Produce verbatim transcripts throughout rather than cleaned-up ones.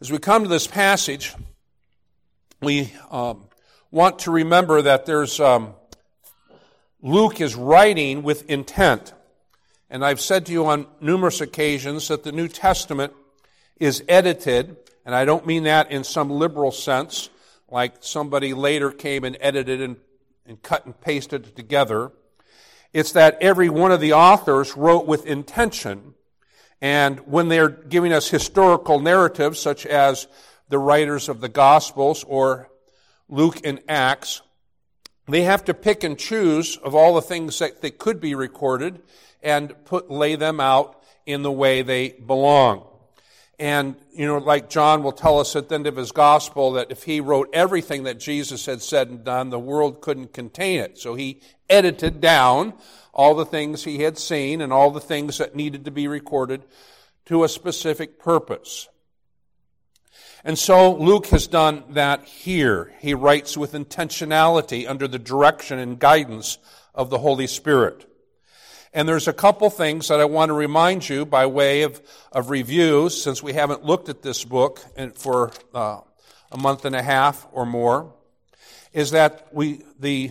As we come to this passage, we um, want to remember that there's um, Luke is writing with intent. And I've said to you on numerous occasions that the New Testament is edited, and I don't mean that in some liberal sense, like somebody later came and edited and, and cut and pasted it together. It's that every one of the authors wrote with intention. And when they're giving us historical narratives, such as the writers of the Gospels or Luke and Acts, they have to pick and choose of all the things that, that could be recorded and put lay them out in the way they belong. And, you know, like John will tell us at the end of his Gospel that if he wrote everything that Jesus had said and done, the world couldn't contain it. So he edited down all the things he had seen and all the things that needed to be recorded to a specific purpose. And so Luke has done that here. He writes with intentionality under the direction and guidance of the Holy Spirit. And there's a couple things that I want to remind you by way of, of review, since we haven't looked at this book for uh, a month and a half or more, is that we the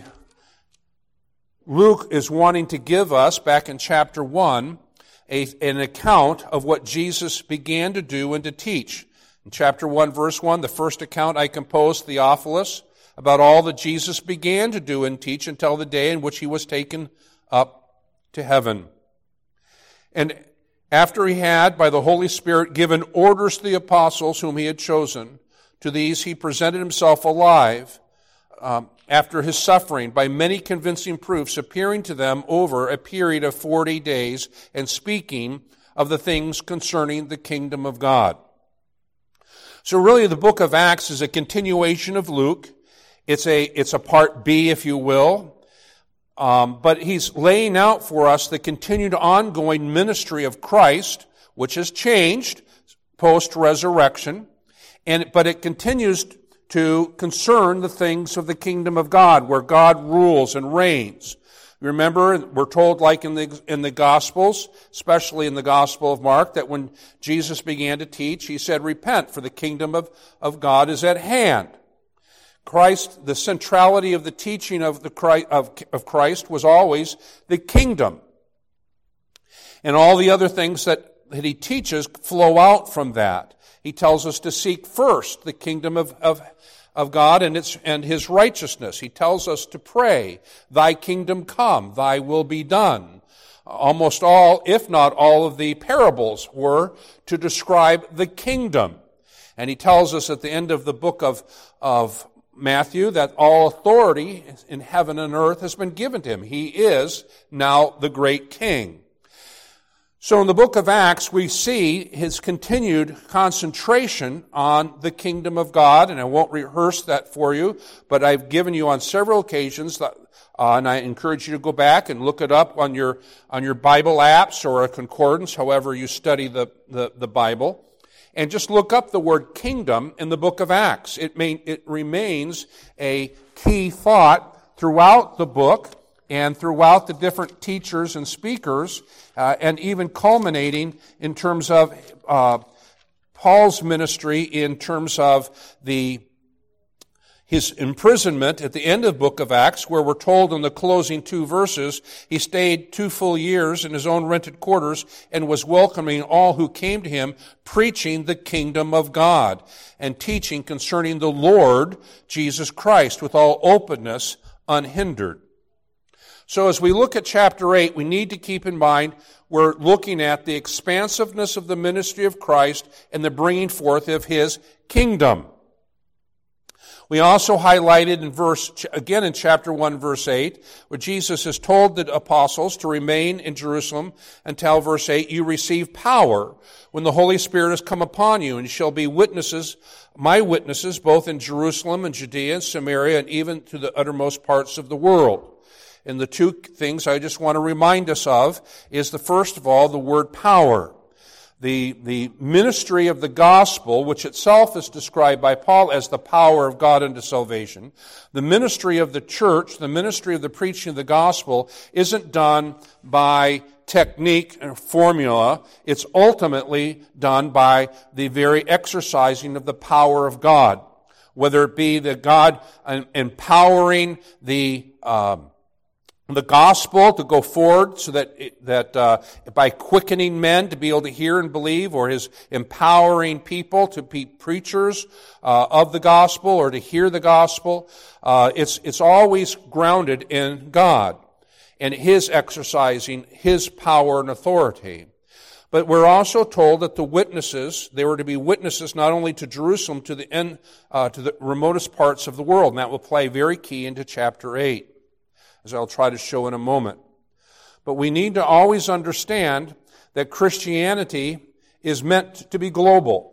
Luke is wanting to give us, back in chapter one, a, an account of what Jesus began to do and to teach. In chapter one, verse one, the first account I composed, Theophilus, about all that Jesus began to do and teach until the day in which he was taken up to heaven. And after he had, by the Holy Spirit, given orders to the apostles whom he had chosen, to these he presented himself alive, um, after his suffering, by many convincing proofs, appearing to them over a period of forty days, and speaking of the things concerning the kingdom of God. So really the book of Acts is a continuation of Luke. It's a, it's a part B, if you will. Um, but he's laying out for us the continued ongoing ministry of Christ, which has changed post-resurrection, and but it continues to concern the things of the kingdom of God, where God rules and reigns. Remember, we're told, like in the in the Gospels, especially in the Gospel of Mark, that when Jesus began to teach, he said, "Repent, for the kingdom of, of God is at hand." Christ, the centrality of the teaching of the Christ, of, of Christ was always the kingdom. And all the other things that, that he teaches flow out from that. He tells us to seek first the kingdom of, of, of God and its and his righteousness. He tells us to pray, "Thy kingdom come, thy will be done." Almost all, if not all, of the parables were to describe the kingdom. And he tells us at the end of the book of, of Matthew that all authority in heaven and earth has been given to him. He is now the great king. So in the book of Acts, we see his continued concentration on the kingdom of God, and I won't rehearse that for you, but I've given you on several occasions, uh, and I encourage you to go back and look it up on your on your Bible apps or a concordance, however you study the, the, the Bible, and just look up the word kingdom in the book of Acts. It may, it remains a key thought throughout the book, and throughout the different teachers and speakers, uh, and even culminating in terms of uh, Paul's ministry, in terms of the his imprisonment at the end of the book of Acts, where we're told in the closing two verses, he stayed two full years in his own rented quarters and was welcoming all who came to him, preaching the kingdom of God and teaching concerning the Lord Jesus Christ with all openness, unhindered. So as we look at chapter eight, we need to keep in mind we're looking at the expansiveness of the ministry of Christ and the bringing forth of his kingdom. We also highlighted in verse, again in chapter one, verse eight, where Jesus has told the apostles to remain in Jerusalem until, verse eight, you receive power when the Holy Spirit has come upon you, and you shall be witnesses, my witnesses, both in Jerusalem and Judea and Samaria, and even to the uttermost parts of the world. And the two things I just want to remind us of is the first of all, the word power. The, the ministry of the gospel, which itself is described by Paul as the power of God unto salvation. The ministry of the church, the ministry of the preaching of the gospel, isn't done by technique and formula. It's ultimately done by the very exercising of the power of God, whether it be the God empowering the um, the gospel to go forward so that that uh, by quickening men to be able to hear and believe, or his empowering people to be preachers uh, of the gospel or to hear the gospel. Uh, it's it's always grounded in God and his exercising his power and authority. But we're also told that the witnesses, they were to be witnesses not only to Jerusalem, to the end, uh, to the remotest parts of the world, and that will play very key into chapter eight, as I'll try to show in a moment. But we need to always understand that Christianity is meant to be global.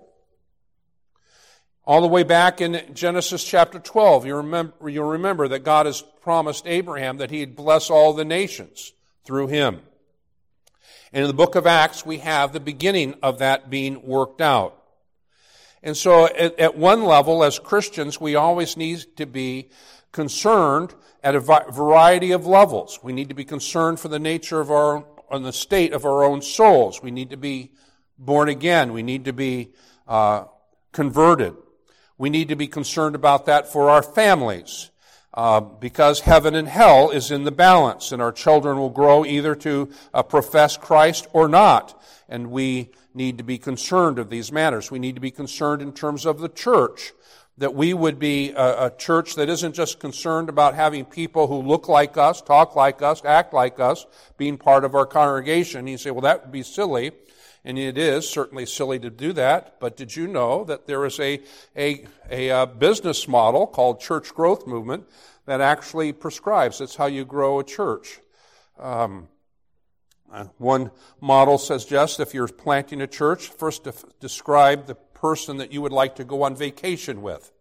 All the way back in Genesis chapter twelve, you remember, you'll remember that God has promised Abraham that he'd bless all the nations through him. And in the book of Acts, we have the beginning of that being worked out. And so at, at one level, as Christians, we always need to be concerned at a variety of levels. We need to be concerned for the nature of our, on the state of our own souls. We need to be born again. We need to be uh, converted. We need to be concerned about that for our families, uh, because heaven and hell is in the balance, and our children will grow either to uh, profess Christ or not. And we need to be concerned of these matters. We need to be concerned in terms of the church, that we would be a, a church that isn't just concerned about having people who look like us, talk like us, act like us, being part of our congregation. You say, well, that would be silly. And it is certainly silly to do that, but did you know that there is a, a, a, a business model called Church Growth Movement that actually prescribes that's how you grow a church? Um, one model suggests if you're planting a church, first def- describe the person that you would like to go on vacation with,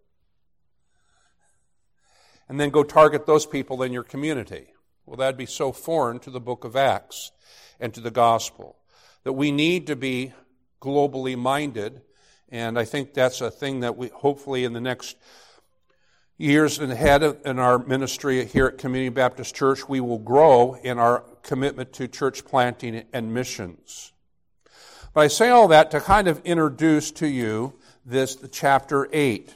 and then go target those people in your community. Well, that'd be so foreign to the book of Acts and to the gospel, that we need to be globally minded, and I think that's a thing that we hopefully in the next years ahead in our ministry here at Community Baptist Church, we will grow in our commitment to church planting and missions. But I say all that to kind of introduce to you this chapter eight.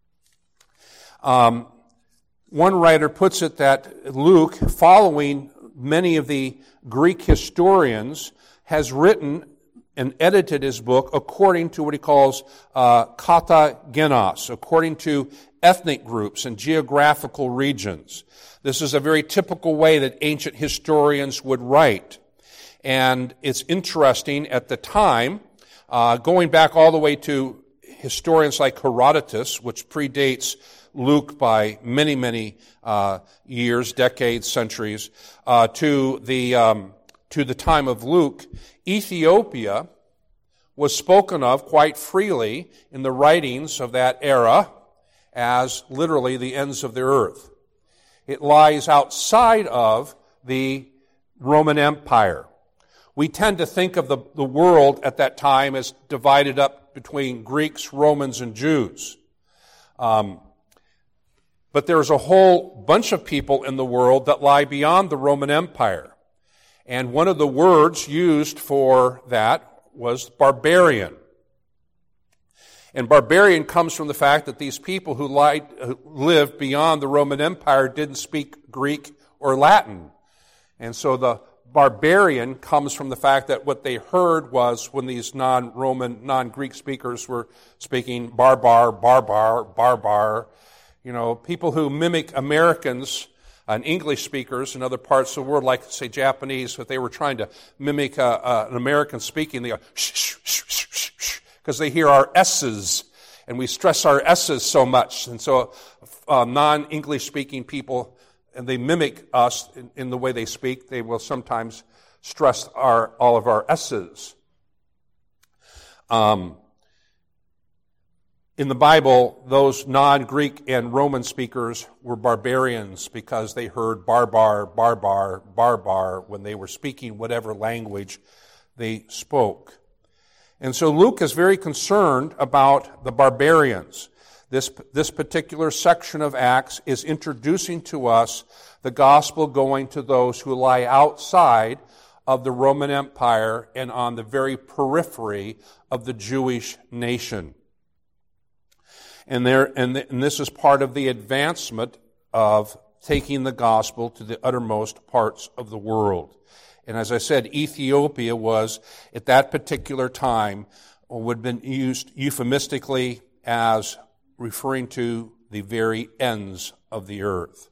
Um, one writer puts it that Luke, following many of the Greek historians, has written and edited his book according to what he calls uh, kata genos, according to ethnic groups and geographical regions. This is a very typical way that ancient historians would write. And it's interesting at the time, uh, going back all the way to historians like Herodotus, which predates Luke by many, many uh, years, decades, centuries, uh, to the um, to the time of Luke, Ethiopia was spoken of quite freely in the writings of that era as literally the ends of the earth. It lies outside of the Roman Empire. We tend to think of the, the world at that time as divided up between Greeks, Romans, and Jews. Um, but there's a whole bunch of people in the world that lie beyond the Roman Empire. And one of the words used for that was barbarian. And barbarian comes from the fact that these people who, lied, who lived beyond the Roman Empire didn't speak Greek or Latin. And so the barbarian comes from the fact that what they heard was when these non-Roman, non-Greek speakers were speaking barbar, barbar, barbar. You know, people who mimic Americans and English speakers in other parts of the world, like, say, Japanese, if they were trying to mimic uh, uh, an American speaking, they go shh, shh, shh, shh, shh, because they hear our S's, and we stress our S's so much. And so uh, non-English speaking people, and they mimic us in, in the way they speak, they will sometimes stress our all of our S's. Um, In the Bible, those non-Greek and Roman speakers were barbarians because they heard barbar, barbar, barbar when they were speaking whatever language they spoke. And so Luke is very concerned about the barbarians. This, this particular section of Acts is introducing to us the gospel going to those who lie outside of the Roman Empire and on the very periphery of the Jewish nation. And, there, and, th- and this is part of the advancement of taking the gospel to the uttermost parts of the world. And as I said, Ethiopia was, at that particular time, would have been used euphemistically as referring to the very ends of the earth.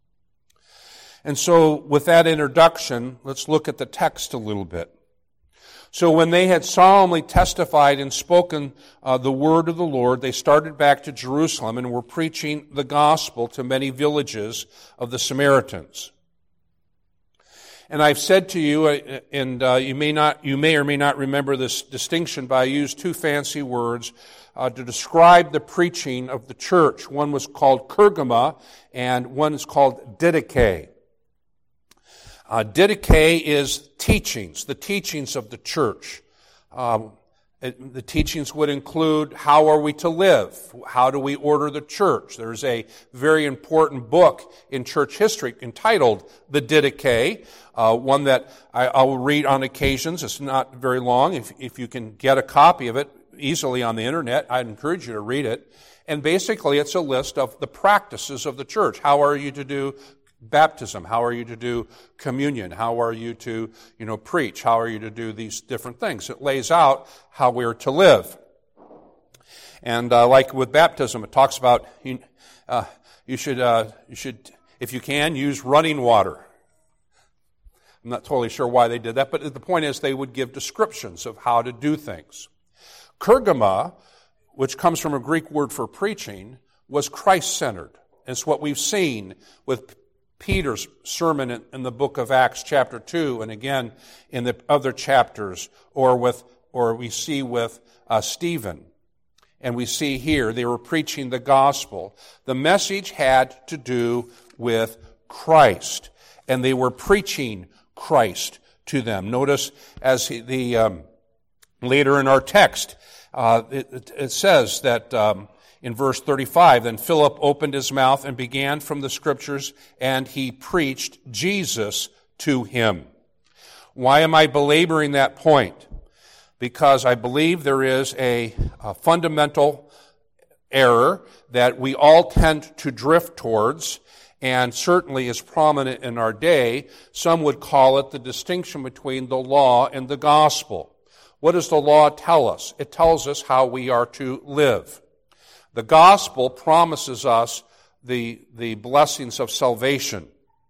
And so, with that introduction, let's look at the text a little bit. So when they had solemnly testified and spoken uh, the word of the Lord, they started back to Jerusalem and were preaching the gospel to many villages of the Samaritans. And I've said to you, uh, and uh, you may not, you may or may not remember this distinction, but I used two fancy words uh, to describe the preaching of the church. One was called kerygma, and one is called didache. Uh, didache is teachings, the teachings of the church. Um, it, the teachings would include how are we to live? How do we order the church? There's a very important book in church history entitled The Didache, uh, one that I, I will read on occasions. It's not very long. If, if you can get a copy of it easily on the internet, I'd encourage you to read it. And basically it's a list of the practices of the church. How are you to do baptism? How are you to do communion? How are you to, you know, preach? How are you to do these different things? It lays out how we're to live. And uh, like with baptism, it talks about you, uh, you should, uh, you should, if you can, use running water. I'm not totally sure why they did that, but the point is they would give descriptions of how to do things. Kerygma, which comes from a Greek word for preaching, was Christ-centered. It's what we've seen with Peter's sermon in, in the book of Acts chapter two, and again in the other chapters, or with, or we see with uh, Stephen. And we see here they were preaching the gospel. The message had to do with Christ, and they were preaching Christ to them. Notice as he, the um, later in our text, uh, it, it says that. Um, In verse thirty-five, then Philip opened his mouth and began from the scriptures, and he preached Jesus to him. Why am I belaboring that point? Because I believe there is a, a fundamental error that we all tend to drift towards, and certainly is prominent in our day. Some would call it the distinction between the law and the gospel. What does the law tell us? It tells us how we are to live. The gospel promises us the, the blessings of salvation.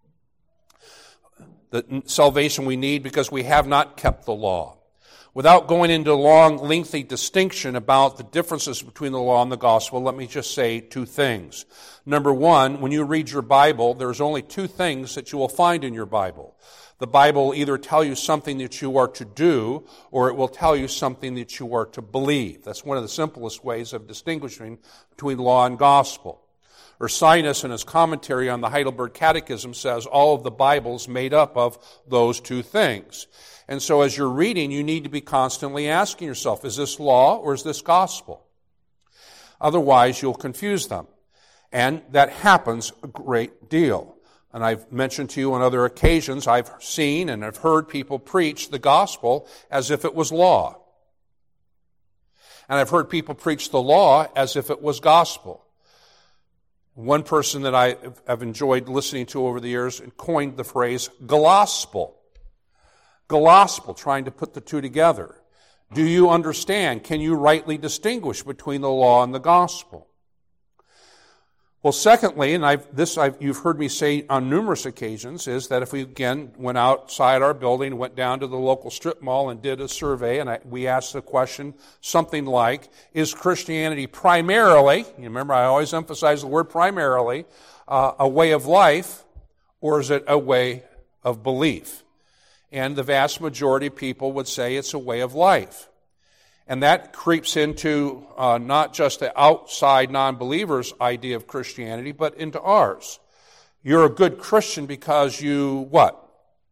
The salvation we need because we have not kept the law. Without going into a long, lengthy distinction about the differences between the law and the gospel, let me just say two things. Number one, when you read your Bible, there's only two things that you will find in your Bible. The Bible will either tell you something that you are to do, or it will tell you something that you are to believe. That's one of the simplest ways of distinguishing between law and gospel. Ursinus, in his commentary on the Heidelberg Catechism, says all of the Bible is made up of those two things. And so as you're reading, you need to be constantly asking yourself, is this law or is this gospel? Otherwise, you'll confuse them. And that happens a great deal. And I've mentioned to you on other occasions, I've seen and I've heard people preach the gospel as if it was law. And I've heard people preach the law as if it was gospel. One person that I have enjoyed listening to over the years coined the phrase "glospel." Glospel, trying to put the two together. Do you understand? Can you rightly distinguish between the law and the gospel? Well, secondly, and I've, this I've, you've heard me say on numerous occasions, is that if we, again, went outside our building, went down to the local strip mall and did a survey, and I, we asked the question something like, is Christianity primarily, you remember I always emphasize the word primarily, uh, a way of life, or is it a way of belief? And the vast majority of people would say it's a way of life. And that creeps into uh, not just the outside non-believers' idea of Christianity, but into ours. You're a good Christian because you what?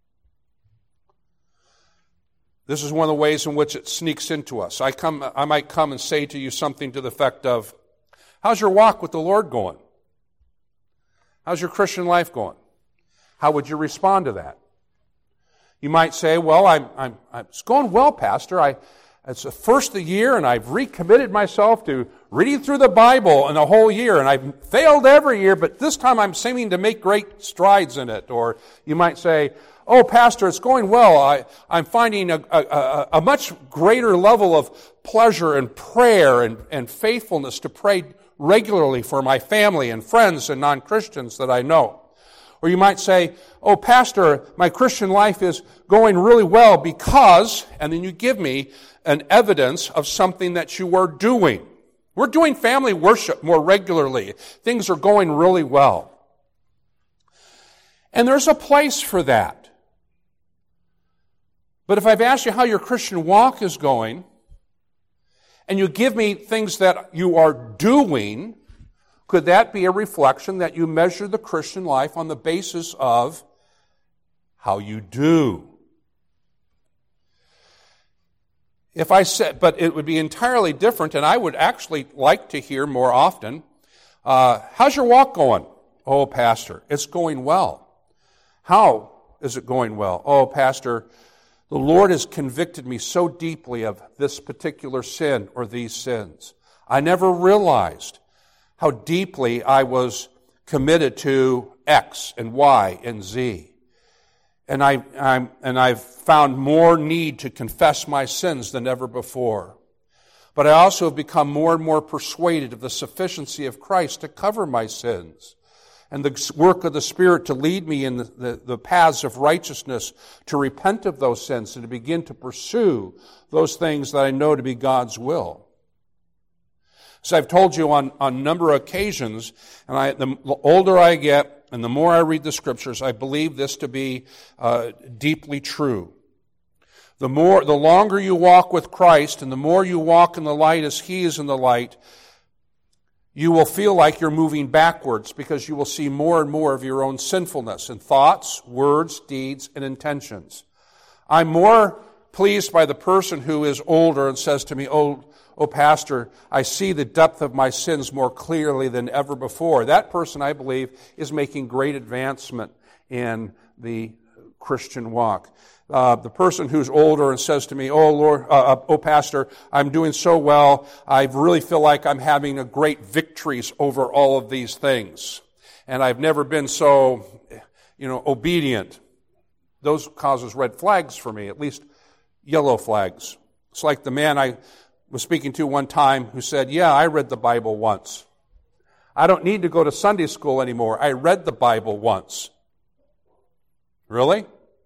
This is one of the ways in which it sneaks into us. I come, I might come and say to you something to the effect of, how's your walk with the Lord going? How's your Christian life going? How would you respond to that? You might say, well, I'm, I'm, I'm, it's going well, Pastor. I, it's the first of the year, and I've recommitted myself to reading through the Bible in a whole year, and I've failed every year, but this time I'm seeming to make great strides in it. Or you might say, oh, Pastor, it's going well. I, I'm finding a, a, a much greater level of pleasure and prayer and, and faithfulness to pray regularly for my family and friends and non-Christians that I know. Or you might say, oh, Pastor, my Christian life is going really well because, and then you give me an evidence of something that you are doing. We're doing family worship more regularly. Things are going really well. And there's a place for that. But if I've asked you how your Christian walk is going, and you give me things that you are doing, could that be a reflection that you measure the Christian life on the basis of how you do? If I said, but it would be entirely different, and I would actually like to hear more often, uh, how's your walk going? Oh, Pastor, it's going well. How is it going well? Oh, Pastor, the Lord has convicted me so deeply of this particular sin or these sins. I never realized how deeply I was committed to X and Y and Z. And, I, I'm, and I've found more need to confess my sins than ever before. But I also have become more and more persuaded of the sufficiency of Christ to cover my sins, and the work of the Spirit to lead me in the, the, the paths of righteousness, to repent of those sins and to begin to pursue those things that I know to be God's will. So I've told you on, on a number of occasions, and I, the older I get and the more I read the Scriptures, I believe this to be uh, deeply true. The more, the longer you walk with Christ and the more you walk in the light as He is in the light, you will feel like you're moving backwards because you will see more and more of your own sinfulness in thoughts, words, deeds, and intentions. I'm more pleased by the person who is older and says to me, oh, oh, Pastor, I see the depth of my sins more clearly than ever before. That person, I believe, is making great advancement in the Christian walk. Uh, the person who's older and says to me, oh, Lord, uh, oh, Pastor, I'm doing so well. I really feel like I'm having a great victories over all of these things. And I've never been so, you know, obedient. Those causes red flags for me, at least yellow flags. It's like the man I was speaking to one time who said, yeah, I read the Bible once. I don't need to go to Sunday school anymore. I read the Bible once. Really?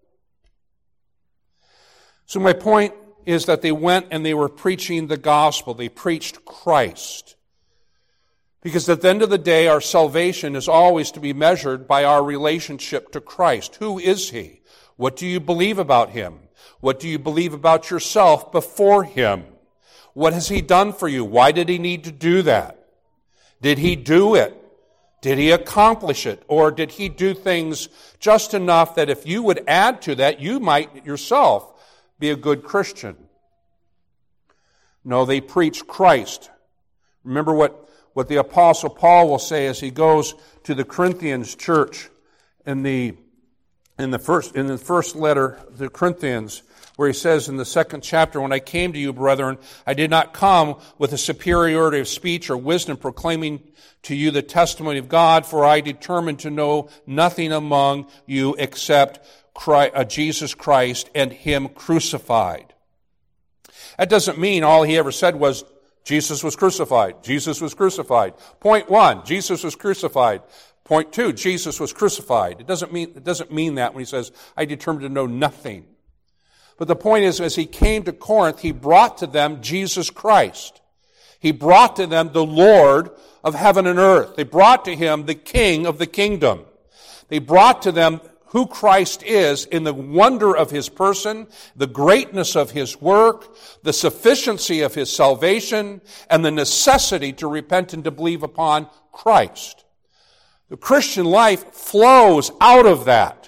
So my point is that they went and they were preaching the gospel. They preached Christ. Because at the end of the day, our salvation is always to be measured by our relationship to Christ. Who is He? What do you believe about Him? What do you believe about yourself before Him? What has He done for you? Why did He need to do that? Did He do it? Did He accomplish it? Or did He do things just enough that if you would add to that, you might yourself be a good Christian? No, they preach Christ. Remember what, what the Apostle Paul will say as he goes to the Corinthians church in the in the first in the first letter to the Corinthians, where he says in the second chapter, when I came to you, brethren, I did not come with a superiority of speech or wisdom proclaiming to you the testimony of God, for I determined to know nothing among you except Christ, uh, Jesus Christ and Him crucified. That doesn't mean all he ever said was, Jesus was crucified. Jesus was crucified. Point one, Jesus was crucified. Point two, Jesus was crucified. It doesn't mean, it doesn't mean that when he says, I determined to know nothing. But the point is, as he came to Corinth, he brought to them Jesus Christ. He brought to them the Lord of heaven and earth. They brought to him the King of the kingdom. They brought to them who Christ is in the wonder of His person, the greatness of His work, the sufficiency of His salvation, and the necessity to repent and to believe upon Christ. The Christian life flows out of that.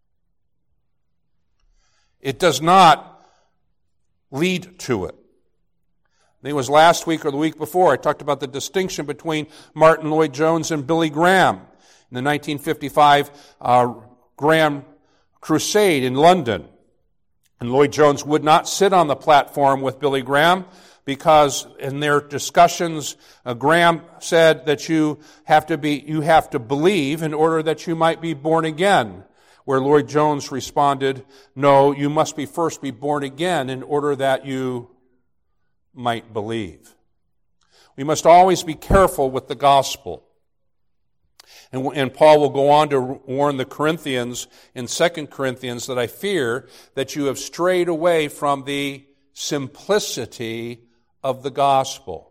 It does not lead to it. I think it was last week or the week before I talked about the distinction between Martin Lloyd-Jones and Billy Graham in the nineteen fifty-five uh, Graham Crusade in London. And Lloyd Jones would not sit on the platform with Billy Graham because in their discussions, uh, Graham said that you have to be, you have to believe in order that you might be born again. Where Lloyd Jones responded, no, you must be first be born again in order that you might believe. We must always be careful with the gospel. And, and Paul will go on to warn the Corinthians in Second Corinthians that I fear that you have strayed away from the simplicity of the gospel.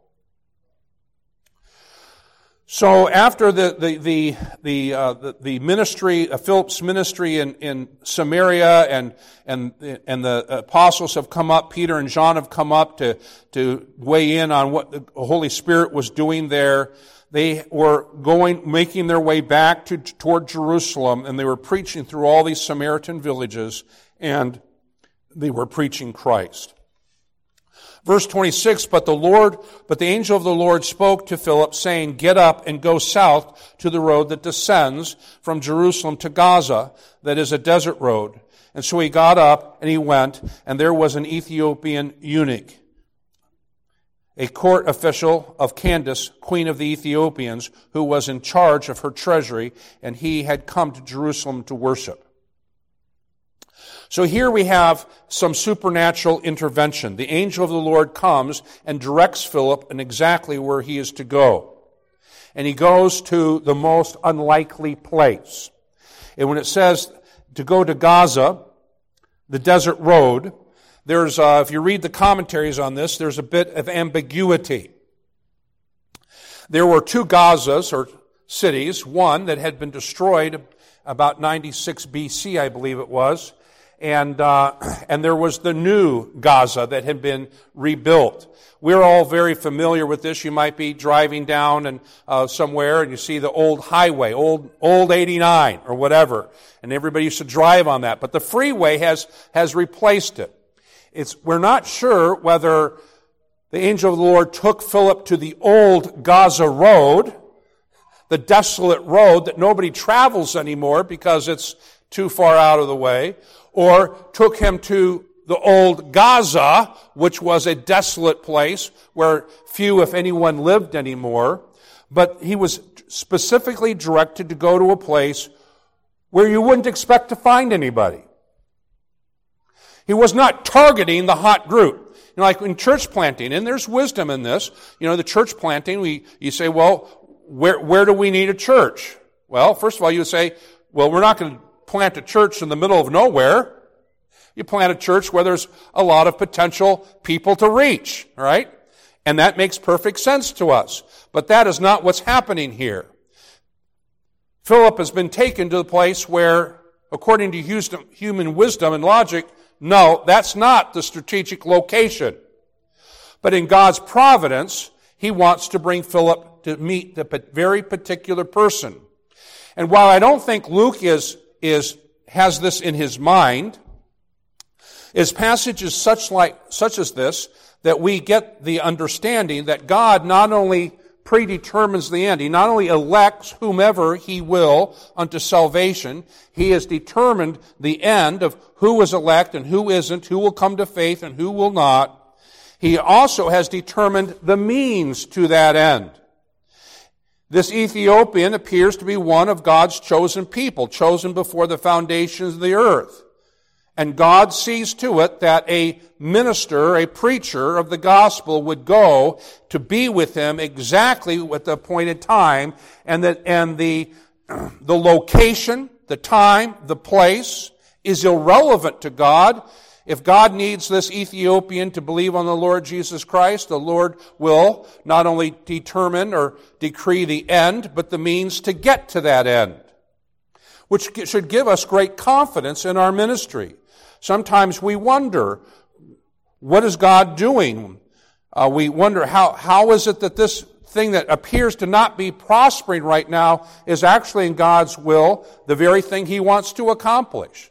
So after the the the the uh, the, the ministry, uh, Philip's ministry in, in Samaria, and and and the apostles have come up, Peter and John have come up to to weigh in on what the Holy Spirit was doing there. They were going, making their way back to toward Jerusalem, and they were preaching through all these Samaritan villages, and they were preaching Christ. Verse twenty-six, but the Lord, but the angel of the Lord spoke to Philip, saying, get up and go south to the road that descends from Jerusalem to Gaza, that is a desert road. And so he got up and he went, and there was an Ethiopian eunuch, a court official of Candace, queen of the Ethiopians, who was in charge of her treasury, and he had come to Jerusalem to worship. So here we have some supernatural intervention. The angel of the Lord comes and directs Philip in exactly where he is to go. And he goes to the most unlikely place. And when it says to go to Gaza, the desert road, there's, uh, if you read the commentaries on this, there's a bit of ambiguity. There were two Gazas, or cities, one that had been destroyed about ninety-six B C, I believe it was, and uh, and there was the new Gaza that had been rebuilt. We're all very familiar with this. You might be driving down and uh, somewhere, and you see the old highway, old old eighty-nine or whatever, and everybody used to drive on that. But the freeway has has replaced it. It's we're not sure whether the angel of the Lord took Philip to the old Gaza road, the desolate road that nobody travels anymore because it's too far out of the way, or took him to the old Gaza, which was a desolate place where few, if anyone, lived anymore. But he was specifically directed to go to a place where you wouldn't expect to find anybody. He was not targeting the hot group. You know, like in church planting, and there's wisdom in this. You know, the church planting, we you say, well, where where do we need a church? Well, first of all, you would say, well, we're not going to plant a church in the middle of nowhere. You plant a church where there's a lot of potential people to reach, all right? And that makes perfect sense to us. But that is not what's happening here. Philip has been taken to the place where, according to human wisdom and logic, no, that's not the strategic location. But in God's providence, He wants to bring Philip to meet the very particular person. And while I don't think Luke is, is, has this in his mind, his passage is such like, such as this, that we get the understanding that God not only predetermines the end, He not only elects whomever He will unto salvation, He has determined the end of who is elect and who isn't, who will come to faith and who will not. He also has determined the means to that end. This Ethiopian appears to be one of God's chosen people, chosen before the foundations of the earth. And God sees to it that a minister, a preacher of the gospel would go to be with him exactly at the appointed time, and that and the the location, the time, the place is irrelevant to God. If God needs this Ethiopian to believe on the Lord Jesus Christ, the Lord will not only determine or decree the end, but the means to get to that end, which should give us great confidence in our ministry. Sometimes we wonder, what is God doing? Uh, we wonder, how, how is it that this thing that appears to not be prospering right now is actually in God's will, the very thing He wants to accomplish?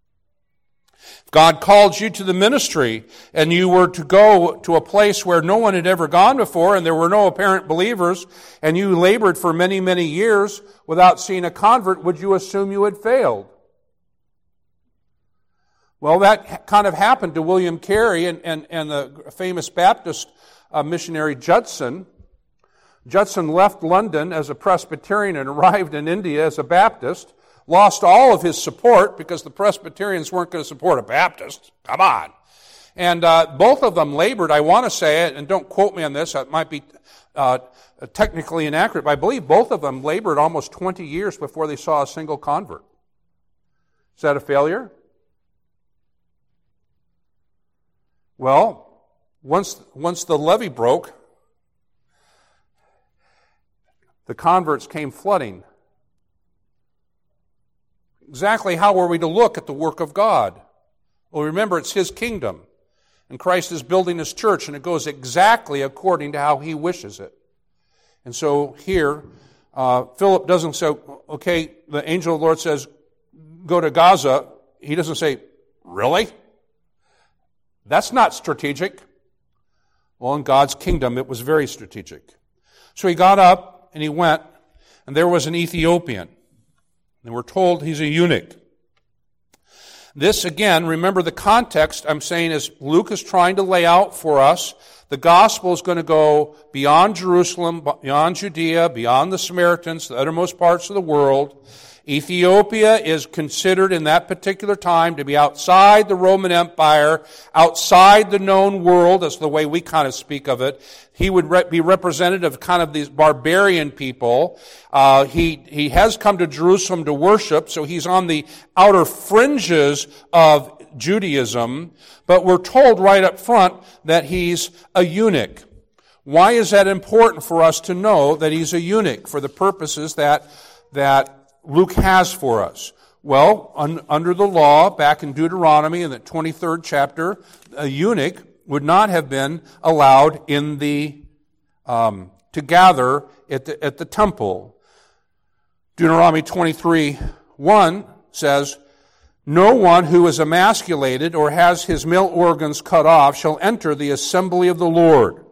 If God called you to the ministry and you were to go to a place where no one had ever gone before and there were no apparent believers, and you labored for many, many years without seeing a convert, would you assume you had failed? Well, that kind of happened to William Carey and, and, and the famous Baptist uh, missionary Judson. Judson left London as a Presbyterian and arrived in India as a Baptist, lost all of his support because the Presbyterians weren't going to support a Baptist. Come on. And uh, both of them labored, I want to say it, and don't quote me on this, it might be uh, technically inaccurate, but I believe both of them labored almost twenty years before they saw a single convert. Is that a failure? Well, once, once the levee broke, the converts came flooding. Exactly how are we to look at the work of God? Well, remember, it's His kingdom, and Christ is building His church, and it goes exactly according to how He wishes it. And so here, uh, Philip doesn't say, okay, the angel of the Lord says, go to Gaza. He doesn't say, really? That's not strategic. Well, in God's kingdom, it was very strategic. So he got up and he went, and there was an Ethiopian. And we're told he's a eunuch. This, again, remember the context I'm saying is Luke is trying to lay out for us. The gospel is going to go beyond Jerusalem, beyond Judea, beyond the Samaritans, the uttermost parts of the world. Ethiopia is considered in that particular time to be outside the Roman Empire, outside the known world, that's the way we kind of speak of it. He would re- be representative of kind of these barbarian people. Uh, he, he has come to Jerusalem to worship, so he's on the outer fringes of Judaism, but we're told right up front that he's a eunuch. Why is that important for us to know that he's a eunuch for the purposes that, that Luke has for us? Well, un, under the law, back in Deuteronomy in the twenty-third chapter, a eunuch would not have been allowed in the um, to gather at the, at the temple. Deuteronomy twenty-three one says, "No one who is emasculated or has his male organs cut off shall enter the assembly of the Lord."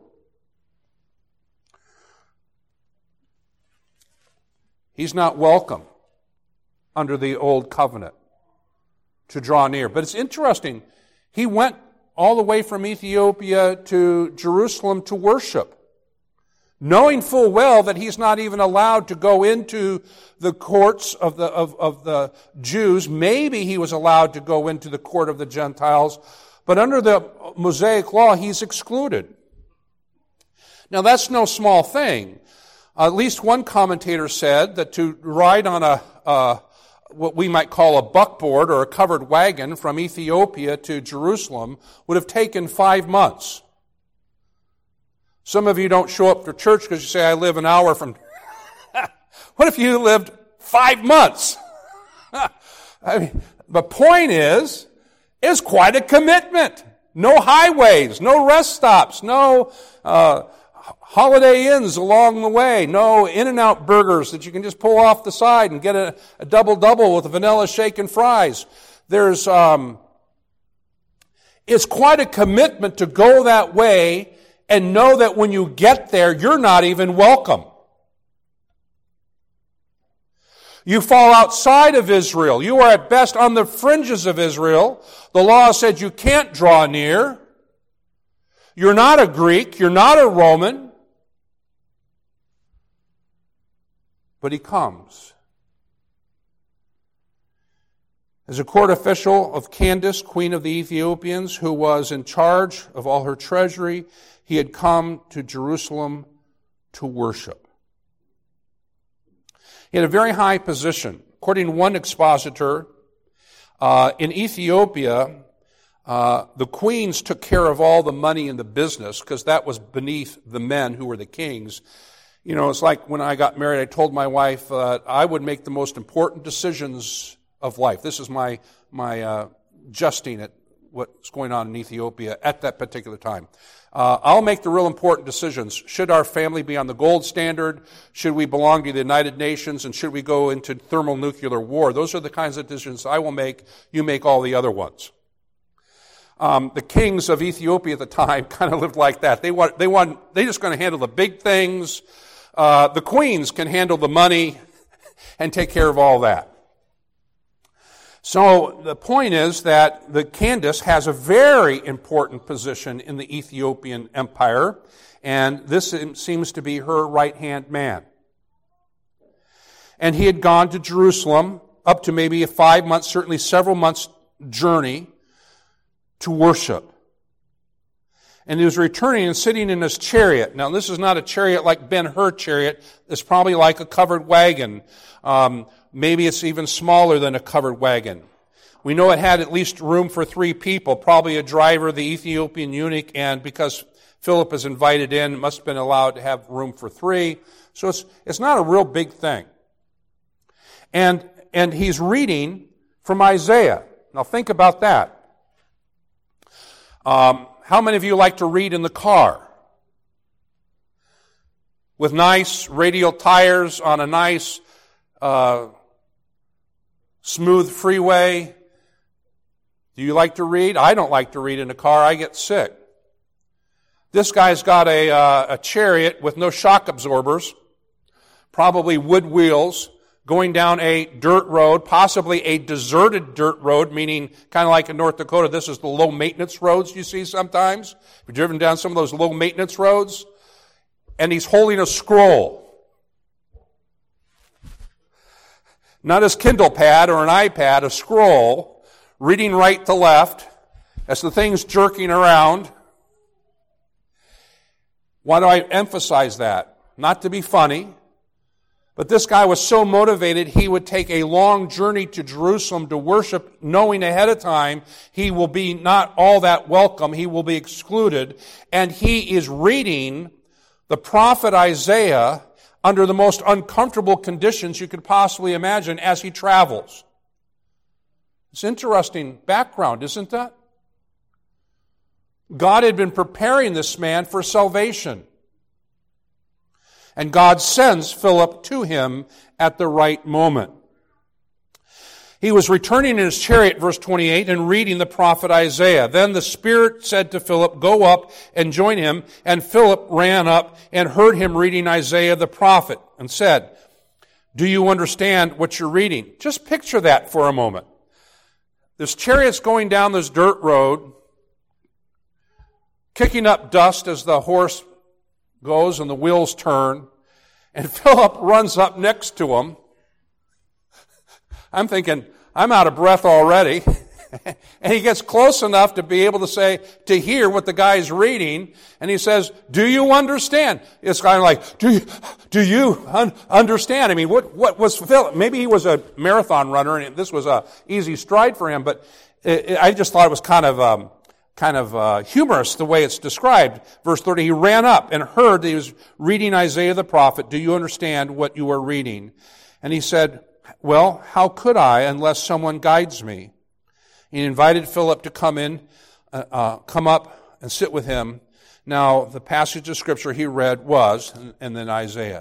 He's not welcome under the old covenant to draw near. But it's interesting. He went all the way from Ethiopia to Jerusalem to worship, knowing full well that he's not even allowed to go into the courts of the, of, of the Jews. Maybe he was allowed to go into the court of the Gentiles, but under the Mosaic law, he's excluded. Now, that's no small thing. At least one commentator said that to ride on a, uh, what we might call a buckboard or a covered wagon from Ethiopia to Jerusalem would have taken five months. Some of you don't show up for church because you say, I live an hour from... What if you lived five months? I mean, the point is, it's quite a commitment. No highways, no rest stops, no... Uh, Holiday Inns along the way, no In-N-Out burgers that you can just pull off the side and get a, a double-double with a vanilla shake and fries. There's, um, it's quite a commitment to go that way and know that when you get there, you're not even welcome. You fall outside of Israel. You are at best on the fringes of Israel. The law said you can't draw near. You're not a Greek. You're not a Roman. But he comes. As a court official of Candace, queen of the Ethiopians, who was in charge of all her treasury, he had come to Jerusalem to worship. He had a very high position. According to one expositor, uh, in Ethiopia, Uh, the queens took care of all the money in the business because that was beneath the men who were the kings. You know, it's like when I got married, I told my wife uh, I would make the most important decisions of life. This is my my uh, justing at what's going on in Ethiopia at that particular time. Uh, I'll make the real important decisions. Should our family be on the gold standard? Should we belong to the United Nations? And should we go into thermonuclear war? Those are the kinds of decisions I will make. You make all the other ones. Um, the kings of Ethiopia at the time kind of lived like that. They want, they want, they're just going to handle the big things. Uh, the queens can handle the money and take care of all that. So the point is that the Candace has a very important position in the Ethiopian Empire, and this seems to be her right-hand man. And he had gone to Jerusalem up to maybe a five months, certainly several months journey to worship. And he was returning and sitting in his chariot. Now, this is not a chariot like Ben-Hur chariot. It's probably like a covered wagon. Um, maybe it's even smaller than a covered wagon. We know it had at least room for three people, probably a driver, the Ethiopian eunuch, and because Philip is invited in, it must have been allowed to have room for three. So it's it's not a real big thing. And and he's reading from Isaiah. Now think about that. Um, how many of you like to read in the car? With nice radial tires on a nice uh, smooth freeway? Do you like to read? I don't like to read in a car. I get sick. This guy's got a, uh, a chariot with no shock absorbers, probably wood wheels, going down a dirt road, possibly a deserted dirt road, meaning kind of like in North Dakota, this is the low-maintenance roads you see sometimes. Have you driven down some of those low-maintenance roads? And he's holding a scroll. Not his Kindle pad or an iPad, a scroll, reading right to left as the thing's jerking around. Why do I emphasize that? Not to be funny, but this guy was so motivated he would take a long journey to Jerusalem to worship, knowing ahead of time he will be not all that welcome, he will be excluded, and he is reading the prophet Isaiah under the most uncomfortable conditions you could possibly imagine as he travels. It's interesting background, isn't that? God had been preparing this man for salvation. And God sends Philip to him at the right moment. He was returning in his chariot, verse twenty-eight, and reading the prophet Isaiah. Then the Spirit said to Philip, "Go up and join him." And Philip ran up and heard him reading Isaiah the prophet and said, "Do you understand what you're reading?" Just picture that for a moment. This chariot's going down this dirt road, kicking up dust as the horse goes and the wheels turn, and Philip runs up next to him. I'm thinking, I'm out of breath already. And he gets close enough to be able to say, to hear what the guy's reading, and he says, "Do you understand?" It's kind of like, do you, do you un- understand? I mean, what, what was Philip? Maybe he was a marathon runner, and this was a easy stride for him, but it, it, I just thought it was kind of, um, kind of uh, humorous the way it's described. Verse thirty, he ran up and heard that he was reading Isaiah the prophet. "Do you understand what you are reading?" And he said, "Well, how could I unless someone guides me?" He invited Philip to come in, uh, uh, come up and sit with him. Now, the passage of Scripture he read was, and, and then Isaiah.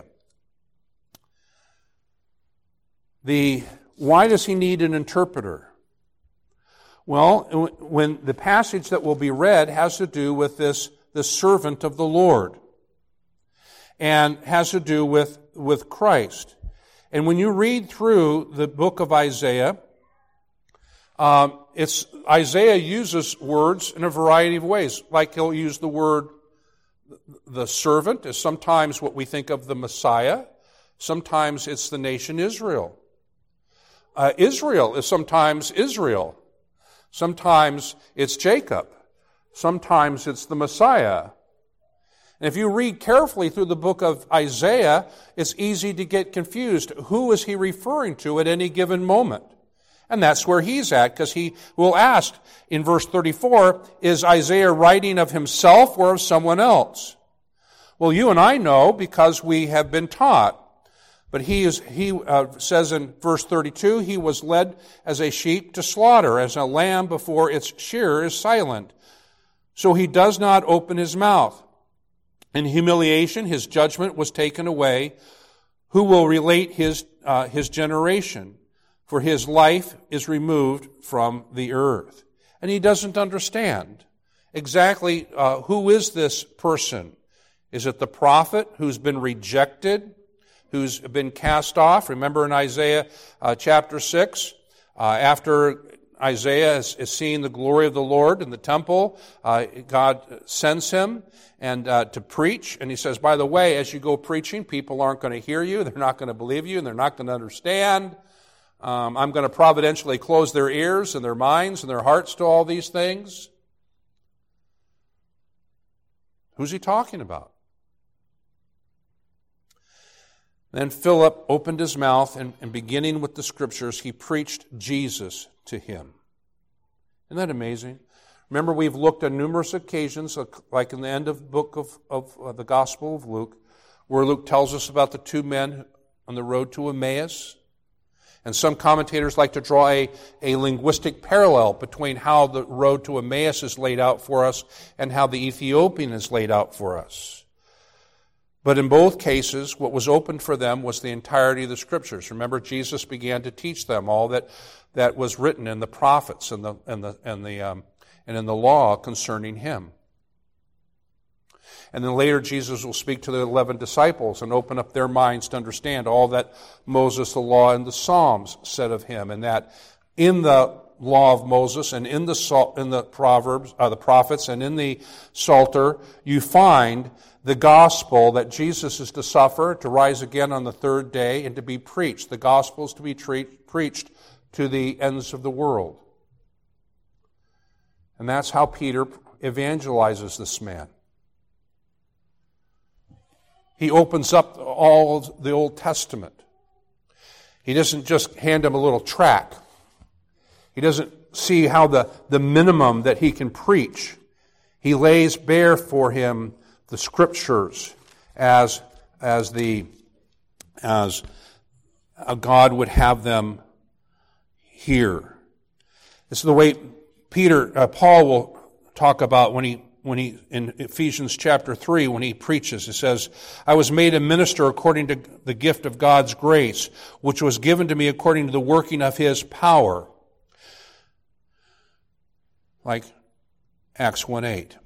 The why does he need an interpreter? Well, when the passage that will be read has to do with this, the servant of the Lord, and has to do with, with Christ. And when you read through the book of Isaiah, um, it's Isaiah uses words in a variety of ways. Like he'll use the word the servant is sometimes what we think of the Messiah. Sometimes it's the nation Israel. Uh, Israel is sometimes Israel. Sometimes it's Jacob. Sometimes it's the Messiah. And if you read carefully through the book of Isaiah, it's easy to get confused. Who is he referring to at any given moment? And that's where he's at, because he will ask in verse thirty-four, is Isaiah writing of himself or of someone else? Well, you and I know because we have been taught. But he is, he uh, says in verse thirty-two, he was led as a sheep to slaughter, as a lamb before its shearer is silent. So he does not open his mouth. In humiliation, his judgment was taken away. Who will relate his, uh, his generation? For his life is removed from the earth. And he doesn't understand exactly uh, who is this person. Is it the prophet who's been rejected, who's been cast off? Remember in Isaiah uh, chapter six, Uh, after Isaiah is, is seeing the glory of the Lord in the temple, uh, God sends him and uh, to preach. And he says, by the way, as you go preaching, people aren't going to hear you. They're not going to believe you, and they're not going to understand. Um, I'm going to providentially close their ears and their minds and their hearts to all these things. Who's he talking about? Then Philip opened his mouth, and, and beginning with the Scriptures, he preached Jesus to him. Isn't that amazing? Remember, we've looked on numerous occasions, like in the end of the book of, of uh, the Gospel of Luke, where Luke tells us about the two men on the road to Emmaus. And some commentators like to draw a, a linguistic parallel between how the road to Emmaus is laid out for us and how the Ethiopian is laid out for us. But in both cases, what was opened for them was the entirety of the Scriptures. Remember, Jesus began to teach them all that, that was written in the prophets and the and the and the um, and in the law concerning him. And then later Jesus will speak to the eleven disciples and open up their minds to understand all that Moses, the law, and the Psalms said of him, and that in the law of Moses and in the in the Proverbs, uh, the prophets, and in the Psalter, you find the gospel that Jesus is to suffer, to rise again on the third day, and to be preached. The gospel is to be treat, preached to the ends of the world. And that's how Peter evangelizes this man. He opens up all of the Old Testament. He doesn't just hand him a little tract. He doesn't see how the, the minimum that he can preach. He lays bare for him the Scriptures as, as the as God would have them hear. This is the way Peter, uh, Paul will talk about when he When he, in Ephesians chapter three, when he preaches, he says, I was made a minister according to the gift of God's grace, which was given to me according to the working of his power. Like Acts one eight.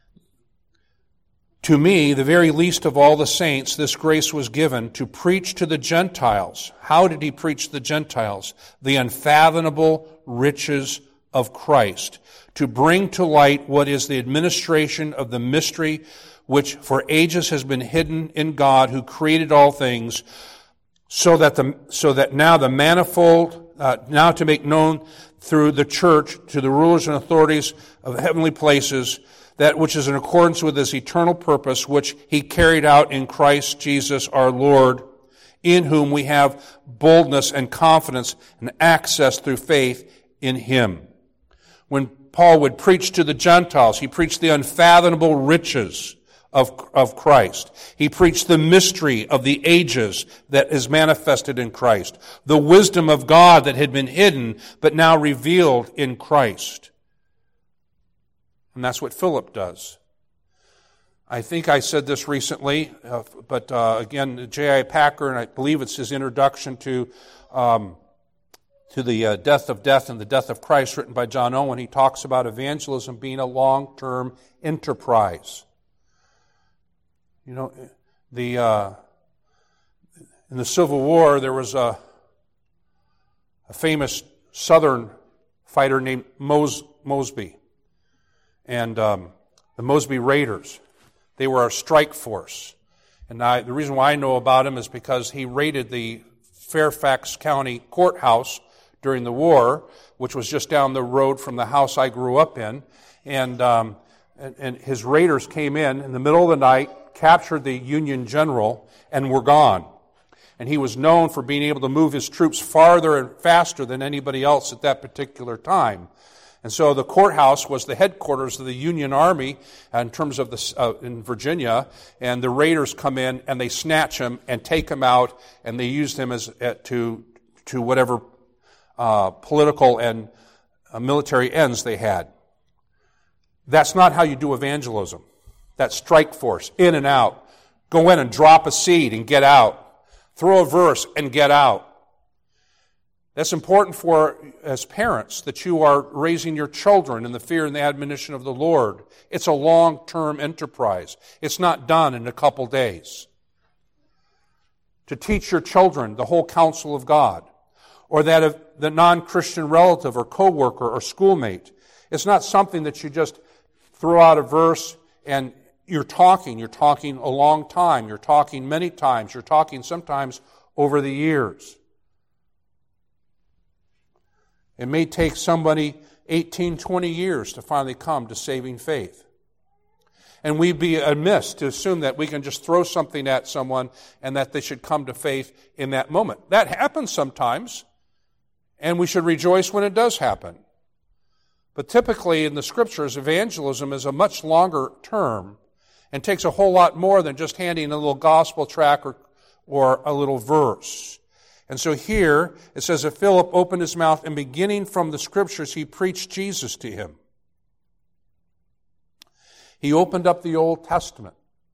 To me, the very least of all the saints, this grace was given to preach to the Gentiles. How did he preach to the Gentiles? The unfathomable riches of Christ, to bring to light what is the administration of the mystery which for ages has been hidden in God who created all things, so that the so that now the manifold uh, now to make known through the church to the rulers and authorities of heavenly places that which is in accordance with his eternal purpose, which he carried out in Christ Jesus our Lord, in whom we have boldness and confidence and access through faith in him. When Paul would preach to the Gentiles, he preached the unfathomable riches of, of Christ. He preached the mystery of the ages that is manifested in Christ. The wisdom of God that had been hidden, but now revealed in Christ. And that's what Philip does. I think I said this recently, uh, but uh, again, J I Packer, and I believe it's his introduction to um, to the uh, Death of Death and the Death of Christ, written by John Owen. He talks about evangelism being a long-term enterprise. You know, the uh, in the Civil War, there was a, a famous Southern fighter named Mos- Mosby. And um, the Mosby Raiders, they were a strike force. And I, the reason why I know about him is because he raided the Fairfax County Courthouse during the war, which was just down the road from the house I grew up in. And, um, and, and his raiders came in in the middle of the night, captured the Union general, and were gone. And he was known for being able to move his troops farther and faster than anybody else at that particular time. And so the courthouse was the headquarters of the Union Army in terms of the uh, in Virginia, and the raiders come in and they snatch him and take him out, and they use him as uh, to to whatever uh, political and uh, military ends they had. That's not how you do evangelism. That's strike force, in and out. Go in and drop a seed and get out. Throw a verse and get out. That's important for, as parents, that you are raising your children in the fear and the admonition of the Lord. It's a long-term enterprise. It's not done in a couple days. To teach your children the whole counsel of God, or that of the non-Christian relative or coworker or schoolmate. It's not something that you just throw out a verse and you're talking. You're talking a long time. You're talking many times. You're talking sometimes over the years. It may take somebody eighteen, twenty years to finally come to saving faith. And we'd be amiss to assume that we can just throw something at someone and that they should come to faith in that moment. That happens sometimes, and we should rejoice when it does happen. But typically in the Scriptures, evangelism is a much longer term and takes a whole lot more than just handing a little gospel tract or, or a little verse. And so here it says that Philip opened his mouth, and beginning from the Scriptures, he preached Jesus to him. He opened up the Old Testament.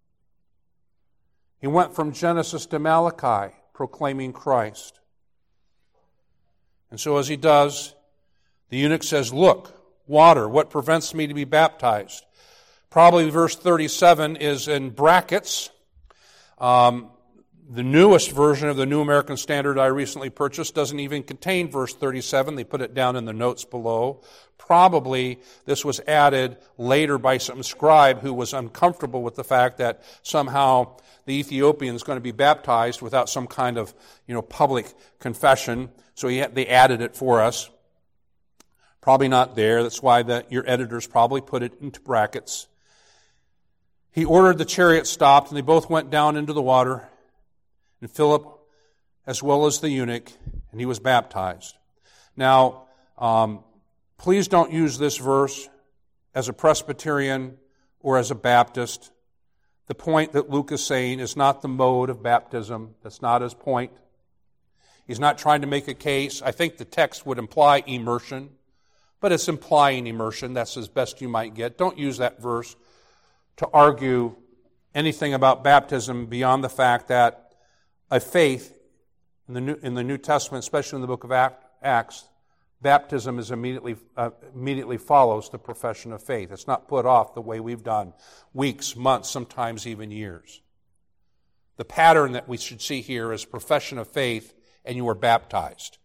He went from Genesis to Malachi, proclaiming Christ. And so as he does, the eunuch says, "Look, water, what prevents me to be baptized?" Probably verse thirty-seven is in brackets. Um, the newest version of the New American Standard I recently purchased doesn't even contain verse thirty-seven. They put it down in the notes below. Probably this was added later by some scribe who was uncomfortable with the fact that somehow the Ethiopian is going to be baptized without some kind of, you know, public confession. So he had, they added it for us. Probably not there. That's why the, your editors probably put it into brackets. He ordered the chariot stopped, and they both went down into the water, and Philip, as well as the eunuch, and he was baptized. Now, um, please don't use this verse as a Presbyterian or as a Baptist. The point that Luke is saying is not the mode of baptism. That's not his point. He's not trying to make a case. I think the text would imply immersion, but it's implying immersion. That's as best you might get. Don't use that verse to argue anything about baptism beyond the fact that a faith in the New, in the New Testament, especially in the book of Acts, baptism is immediately uh, immediately follows the profession of faith. It's not put off the way we've done weeks, months, sometimes even years. The pattern that we should see here is profession of faith, and you are baptized.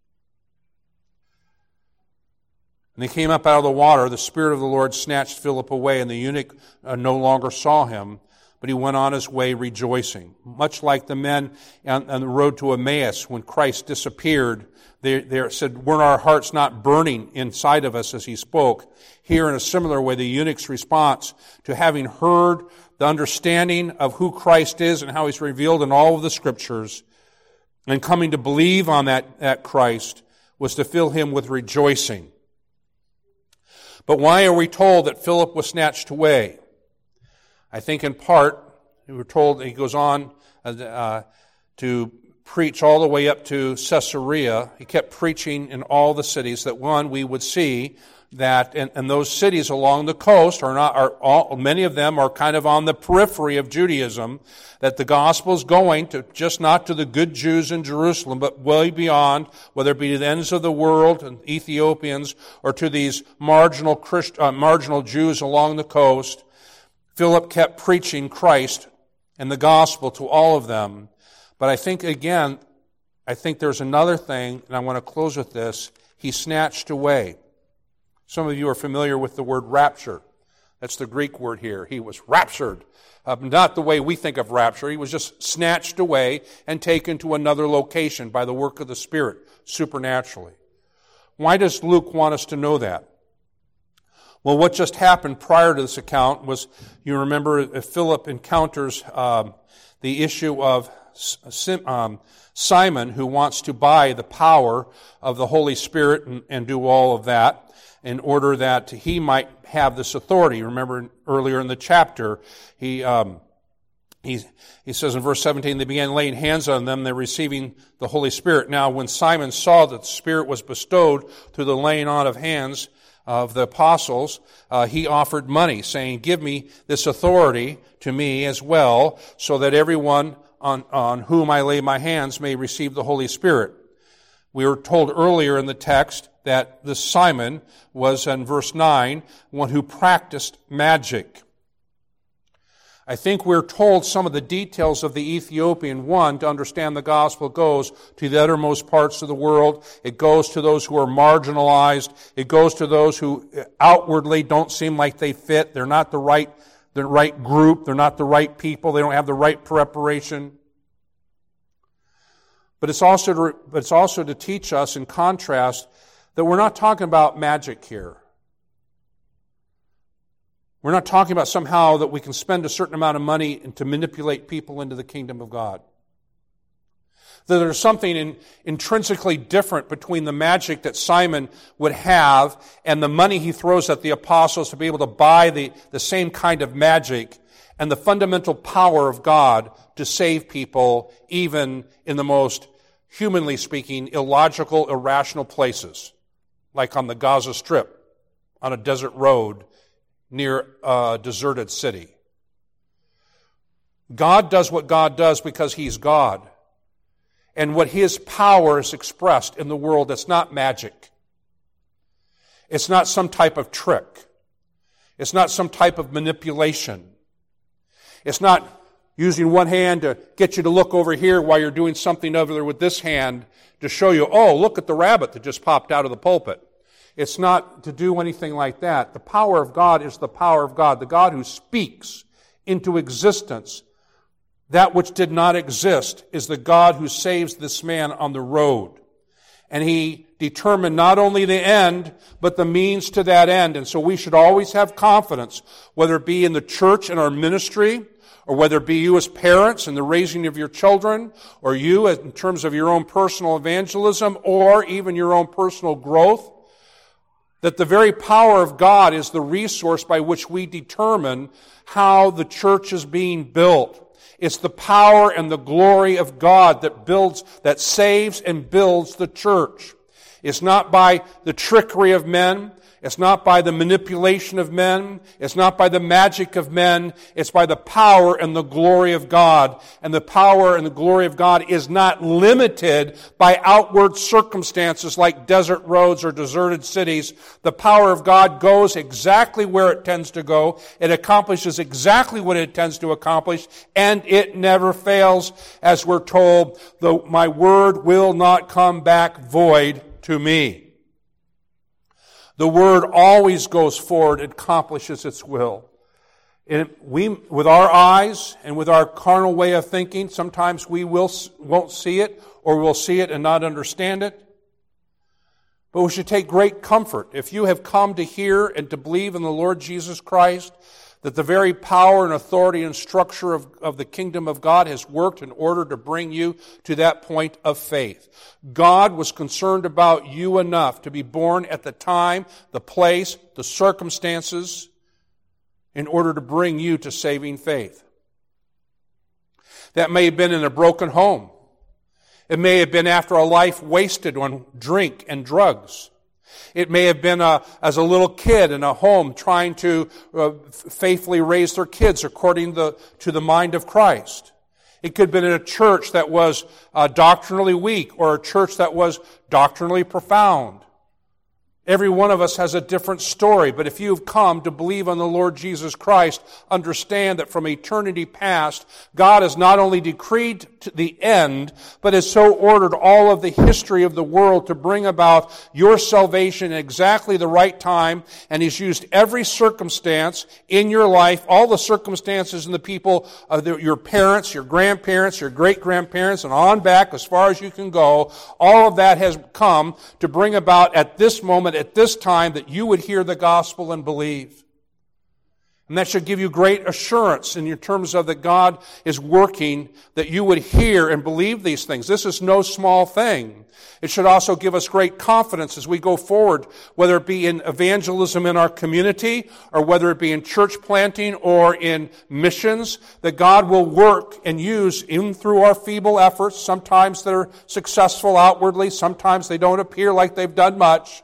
And they came up out of the water. The Spirit of the Lord snatched Philip away, and the eunuch uh, no longer saw him, but he went on his way rejoicing. Much like the men on, on the road to Emmaus when Christ disappeared, they, they said, "Were our hearts not burning inside of us as he spoke?" Here, in a similar way, the eunuch's response to having heard the understanding of who Christ is and how he's revealed in all of the Scriptures, and coming to believe on that, that Christ, was to fill him with rejoicing. But why are we told that Philip was snatched away? I think in part, we were told that he goes on uh, to preach all the way up to Caesarea. He kept preaching in all the cities. That one, we would see that, and, and those cities along the coast are not, are all, many of them are kind of on the periphery of Judaism, that the gospel is going to just not to the good Jews in Jerusalem, but way beyond, whether it be to the ends of the world and Ethiopians or to these marginal Christ, uh, marginal Jews along the coast. Philip kept preaching Christ and the gospel to all of them. But I think, again, I think there's another thing, and I want to close with this. He snatched away. Some of you are familiar with the word rapture. That's the Greek word here. He was raptured. Uh, not the way we think of rapture. He was just snatched away and taken to another location by the work of the Spirit, supernaturally. Why does Luke want us to know that? Well, what just happened prior to this account was, you remember, Philip encounters um, the issue of um, Simon, who wants to buy the power of the Holy Spirit and, and do all of that in order that he might have this authority. Remember earlier in the chapter, he um, he he says in verse seventeen, they began laying hands on them, they're receiving the Holy Spirit. Now, when Simon saw that the Spirit was bestowed through the laying on of hands of the apostles, uh, he offered money, saying, "Give me this authority to me as well, so that everyone on, on whom I lay my hands may receive the Holy Spirit." We were told earlier in the text that this Simon was, in verse nine, one who practiced magic. I think we're told some of the details of the Ethiopian. One, to understand the gospel goes to the uttermost parts of the world. It goes to those who are marginalized. It goes to those who outwardly don't seem like they fit. They're not the right, the right group. They're not the right people. They don't have the right preparation. But it's also to, but it's also to teach us, in contrast, that we're not talking about magic here. We're not talking about somehow that we can spend a certain amount of money to manipulate people into the kingdom of God. That there's something in, intrinsically different between the magic that Simon would have and the money he throws at the apostles to be able to buy the, the same kind of magic, and the fundamental power of God to save people even in the most, humanly speaking, illogical, irrational places, like on the Gaza Strip, on a desert road, near a deserted city. God does what God does because He's God. And what His power is expressed in the world, it's not magic. It's not some type of trick. It's not some type of manipulation. It's not using one hand to get you to look over here while you're doing something over there with this hand to show you, oh, look at the rabbit that just popped out of the pulpit. It's not to do anything like that. The power of God is the power of God, the God who speaks into existence that which did not exist, is the God who saves this man on the road. And He determined not only the end, but the means to that end. And so we should always have confidence, whether it be in the church and our ministry, or whether it be you as parents in the raising of your children, or you in terms of your own personal evangelism, or even your own personal growth, that the very power of God is the resource by which we determine how the church is being built. It's the power and the glory of God that builds, that saves and builds the church. It's not by the trickery of men. It's not by the manipulation of men. It's not by the magic of men. It's by the power and the glory of God. And the power and the glory of God is not limited by outward circumstances like desert roads or deserted cities. The power of God goes exactly where it tends to go. It accomplishes exactly what it tends to accomplish, and it never fails. As we're told, "Though my word will not come back void to me." The Word always goes forward and accomplishes its will. And we, with our eyes and with our carnal way of thinking, sometimes we will, won't see it, or we'll see it and not understand it. But we should take great comfort. If you have come to hear and to believe in the Lord Jesus Christ, that the very power and authority and structure of, of the kingdom of God has worked in order to bring you to that point of faith. God was concerned about you enough to be born at the time, the place, the circumstances, in order to bring you to saving faith. That may have been in a broken home. It may have been after a life wasted on drink and drugs. It may have been a, as a little kid in a home trying to uh, faithfully raise their kids according to, to the mind of Christ. It could have been in a church that was uh, doctrinally weak, or a church that was doctrinally profound. Every one of us has a different story, but if you've come to believe on the Lord Jesus Christ, understand that from eternity past, God has not only decreed to the end, but has so ordered all of the history of the world to bring about your salvation at exactly the right time, and He's used every circumstance in your life, all the circumstances in the people of the, your parents, your grandparents, your great-grandparents, and on back as far as you can go. All of that has come to bring about at this moment, at this time, that you would hear the gospel and believe. And that should give you great assurance in your terms of that God is working, that you would hear and believe these things. This is no small thing. It should also give us great confidence as we go forward, whether it be in evangelism in our community, or whether it be in church planting or in missions, that God will work and use in through our feeble efforts. Sometimes they're successful outwardly, sometimes they don't appear like they've done much,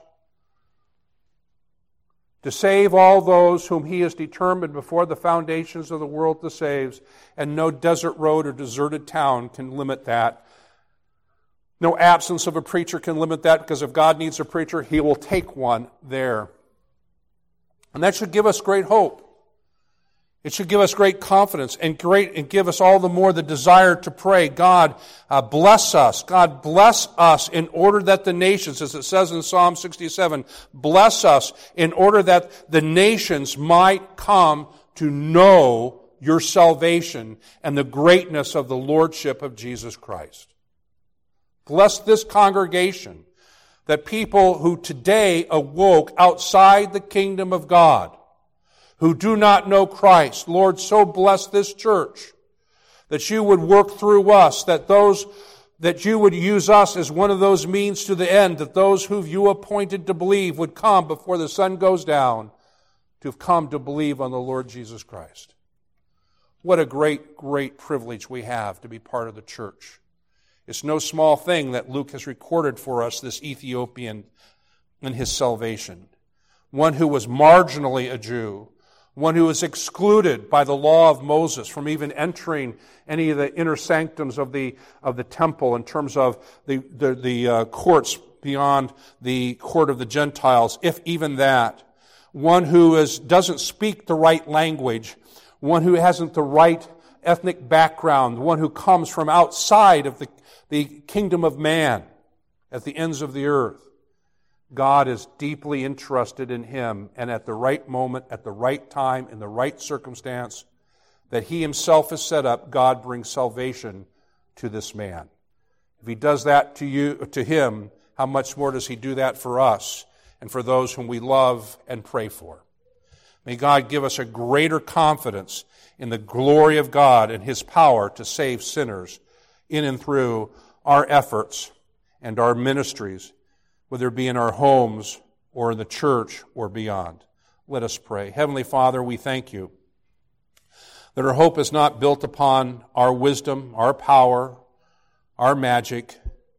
to save all those whom He has determined before the foundations of the world to save, and no desert road or deserted town can limit that. No absence of a preacher can limit that, because if God needs a preacher, He will take one there. And that should give us great hope. It should give us great confidence and great and give us all the more the desire to pray, God, uh, bless us. God, bless us in order that the nations, as it says in Psalm sixty-seven, bless us in order that the nations might come to know your salvation and the greatness of the Lordship of Jesus Christ. Bless this congregation, that people who today awoke outside the kingdom of God, who do not know Christ, Lord, so bless this church, that you would work through us, that those, that you would use us as one of those means to the end, that those who you appointed to believe would come before the sun goes down, to have come to believe on the Lord Jesus Christ. What a great, great privilege we have to be part of the church. It's no small thing that Luke has recorded for us, this Ethiopian and his salvation. One who was marginally a Jew, one who was excluded by the law of Moses from even entering any of the inner sanctums of the of the temple in terms of the the, the uh, courts beyond the court of the Gentiles, if even that. One who is doesn't speak the right language, one who hasn't the right ethnic background, one who comes from outside of the, the kingdom of man at the ends of the earth. God is deeply interested in him, and at the right moment, at the right time, in the right circumstance that he himself has set up, God brings salvation to this man. If he does that to you, to him, how much more does he do that for us and for those whom we love and pray for? May God give us a greater confidence in the glory of God and his power to save sinners in and through our efforts and our ministries, whether it be in our homes or in the church or beyond. Let us pray. Heavenly Father, we thank you that our hope is not built upon our wisdom, our power, our magic,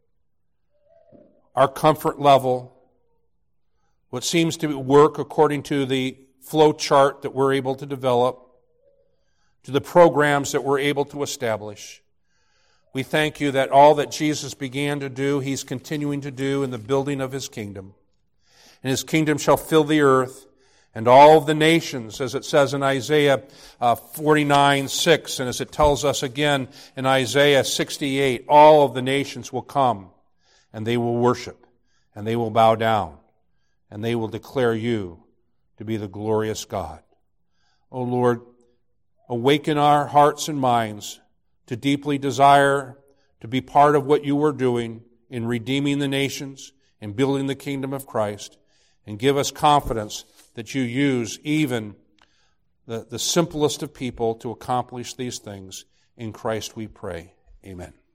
our comfort level, what seems to work according to the flow chart that we're able to develop, to the programs that we're able to establish. We thank you that all that Jesus began to do, he's continuing to do in the building of his kingdom. And his kingdom shall fill the earth, and all of the nations, as it says in Isaiah uh, forty-nine six, and as it tells us again in Isaiah sixty-eight, all of the nations will come, and they will worship, and they will bow down, and they will declare you to be the glorious God. O Lord, awaken our hearts and minds to deeply desire to be part of what you are doing in redeeming the nations and building the kingdom of Christ, and give us confidence that you use even the, the simplest of people to accomplish these things. In Christ we pray. Amen.